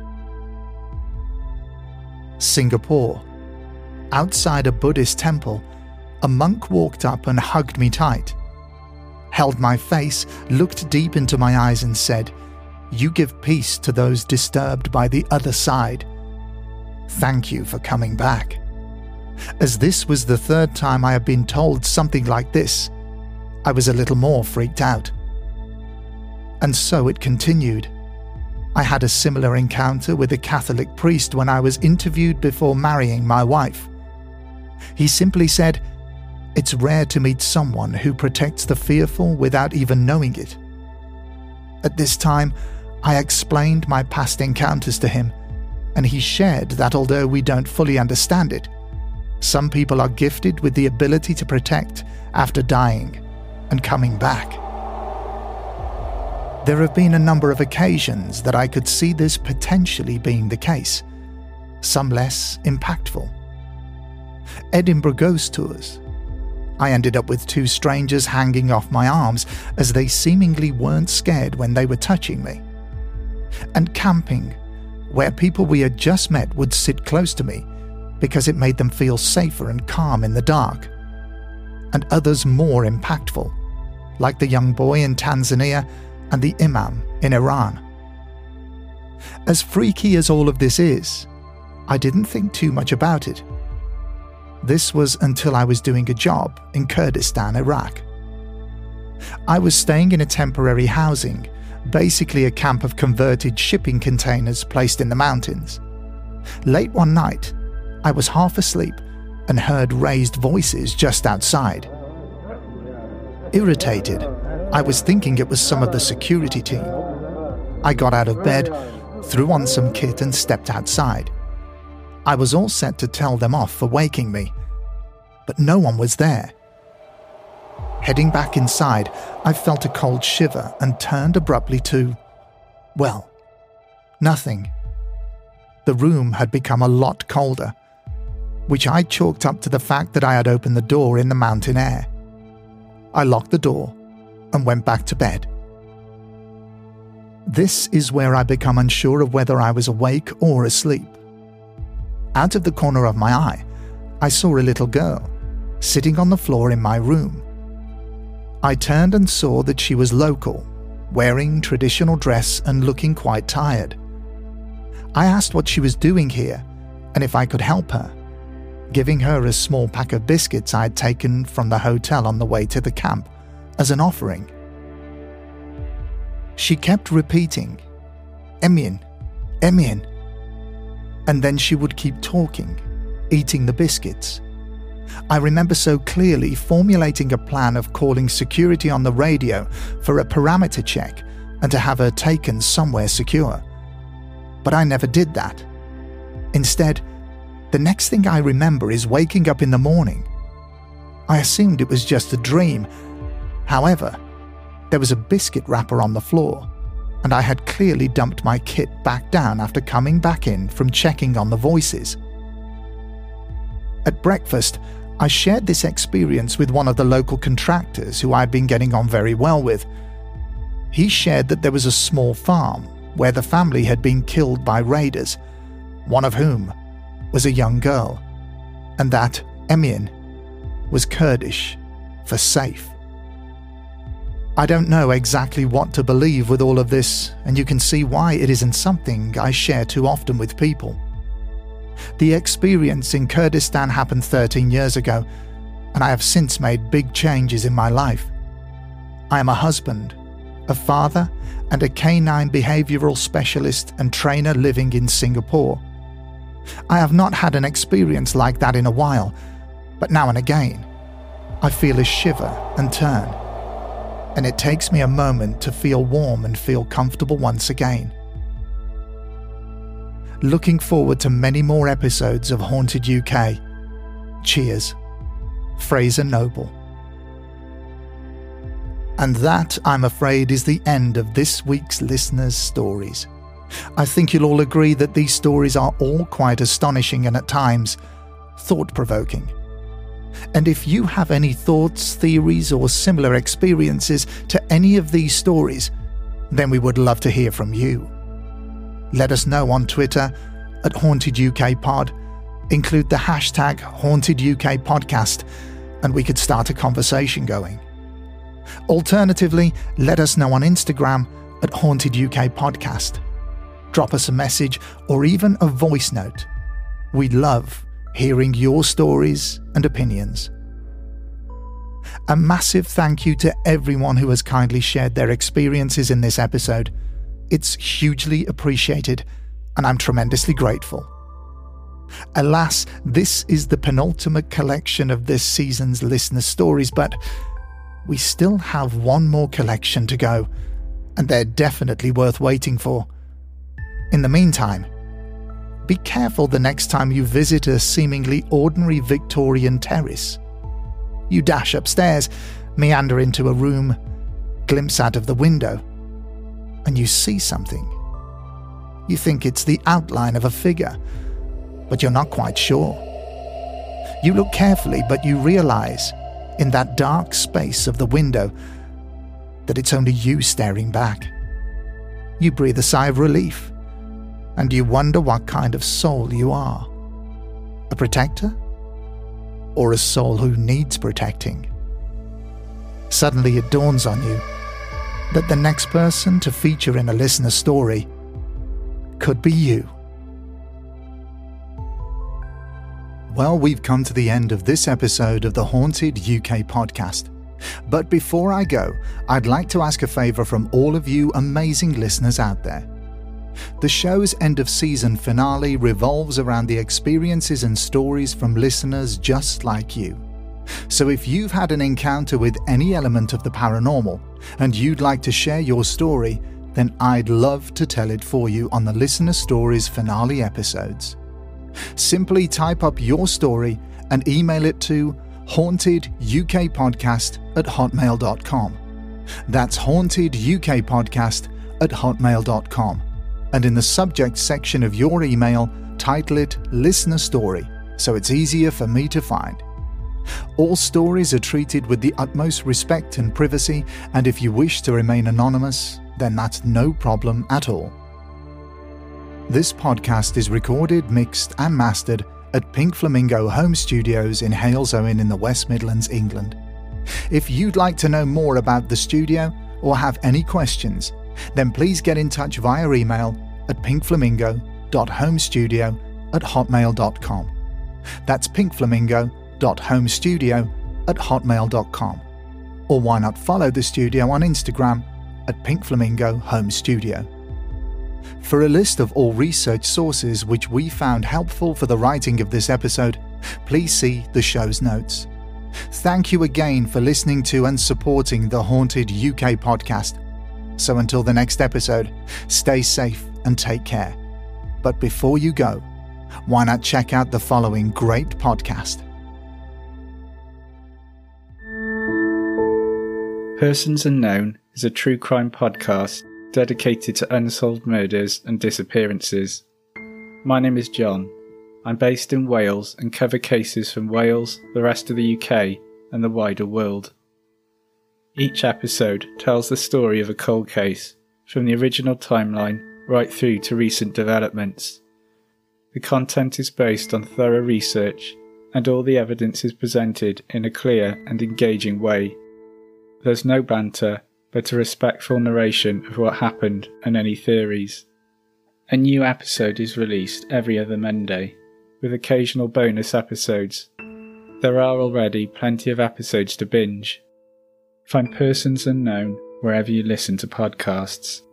Singapore. Outside a Buddhist temple, a monk walked up and hugged me tight, held my face, looked deep into my eyes and said, "You give peace to those disturbed by the other side. Thank you for coming back." As this was the third time I had been told something like this, I was a little more freaked out. And so it continued. I had a similar encounter with a Catholic priest when I was interviewed before marrying my wife. He simply said, "It's rare to meet someone who protects the fearful without even knowing it." At this time, I explained my past encounters to him, and he shared that although we don't fully understand it, some people are gifted with the ability to protect after dying and coming back. There have been a number of occasions that I could see this potentially being the case. some less impactful. Edinburgh ghost tours. I ended up with 2 strangers hanging off my arms as they seemingly weren't scared when they were touching me. And camping, where people we had just met would sit close to me because it made them feel safer and calm in the dark. And others more impactful, like the young boy in Tanzania and the imam in Iran. As freaky as all of this is, I didn't think too much about it. This was until I was doing a job in Kurdistan, Iraq. I was staying in a temporary housing, basically a camp of converted shipping containers placed in the mountains. Late one night, I was half asleep and heard raised voices just outside. Irritated, I was thinking it was some of the security team. I got out of bed, threw on some kit and stepped outside. I was all set to tell them off for waking me, but no one was there. Heading back inside, I felt a cold shiver and turned abruptly to, well, nothing. The room had become a lot colder, which I chalked up to the fact that I had opened the door in the mountain air. I locked the door and went back to bed. This is where I become unsure of whether I was awake or asleep. Out of the corner of my eye, I saw a little girl sitting on the floor in my room. I turned and saw that she was local, wearing traditional dress and looking quite tired. I asked what she was doing here and if I could help her, giving her a small pack of biscuits I had taken from the hotel on the way to the camp as an offering. She kept repeating, "Emin, Emin," and then she would keep talking, eating the biscuits. I remember so clearly formulating a plan of calling security on the radio for a parameter check and to have her taken somewhere secure. But I never did that. Instead, the next thing I remember is waking up in the morning. I assumed it was just a dream. However, there was a biscuit wrapper on the floor, and I had clearly dumped my kit back down after coming back in from checking on the voices. At breakfast, I shared this experience with one of the local contractors who I'd been getting on very well with. He shared that there was a small farm where the family had been killed by raiders, one of whom was a young girl, and that Emin was Kurdish for safe. I don't know exactly what to believe with all of this, and you can see why it isn't something I share too often with people. The experience in Kurdistan happened 13 years ago, and I have since made big changes in my life. I am a husband, a father, and a canine behavioral specialist and trainer living in Singapore. I have not had an experience like that in a while, but now and again, I feel a shiver and turn, and it takes me a moment to feel warm and feel comfortable once again. Looking forward to many more episodes of Haunted UK. Cheers. Fraser Noble. And that, I'm afraid, is the end of this week's listeners' stories. I think you'll all agree that these stories are all quite astonishing and at times thought-provoking. And if you have any thoughts, theories, or similar experiences to any of these stories, then we would love to hear from you. Let us know on Twitter at HauntedUKPod, include the hashtag HauntedUKPodcast, and we could start a conversation going. Alternatively, let us know on Instagram at HauntedUKPodcast. Drop us a message or even a voice note. We love hearing your stories and opinions. A massive thank you to everyone who has kindly shared their experiences in this episode. It's hugely appreciated, and I'm tremendously grateful. Alas, this is the penultimate collection of this season's listener stories, but we still have one more collection to go, and they're definitely worth waiting for. In the meantime, be careful the next time you visit a seemingly ordinary Victorian terrace. You dash upstairs, meander into a room, glimpse out of the window, and you see something. You think it's the outline of a figure, but you're not quite sure. You look carefully, but you realize, in that dark space of the window, that it's only you staring back. You breathe a sigh of relief, and you wonder what kind of soul you are. A protector? Or a soul who needs protecting? Suddenly it dawns on you that the next person to feature in a listener story could be you. Well, we've come to the end of this episode of the Haunted UK podcast. But before I go, I'd like to ask a favour from all of you amazing listeners out there. The show's end-of-season finale revolves around the experiences and stories from listeners just like you. So if you've had an encounter with any element of the paranormal and you'd like to share your story, then I'd love to tell it for you on the Listener Stories finale episodes. Simply type up your story and email it to hauntedukpodcast@hotmail.com. That's hauntedukpodcast@hotmail.com. And in the subject section of your email, title it Listener Story, so it's easier for me to find. All stories are treated with the utmost respect and privacy, and if you wish to remain anonymous, then that's no problem at all. This podcast is recorded, mixed and mastered at Pink Flamingo Home Studios in Halesowen in the West Midlands, England. If you'd like to know more about the studio or have any questions, then please get in touch via email at pinkflamingo.homestudio@hotmail.com. That's pinkflamingo.homestudio@hotmail.com. Or why not follow the studio on Instagram at Pink Flamingo Home Studio. For a list of all research sources which we found helpful for the writing of this episode, please see the show's notes. Thank you again for listening to and supporting the Haunted UK podcast. So until the next episode, stay safe and take care. But before you go, why not check out the following great podcast? Persons Unknown is a true crime podcast dedicated to unsolved murders and disappearances. My name is John. I'm based in Wales and cover cases from Wales, the rest of the UK, and the wider world. Each episode tells the story of a cold case, from the original timeline right through to recent developments. The content is based on thorough research, and all the evidence is presented in a clear and engaging way. There's no banter, but a respectful narration of what happened and any theories. A new episode is released every other Monday, with occasional bonus episodes. There are already plenty of episodes to binge. Find Persons Unknown wherever you listen to podcasts.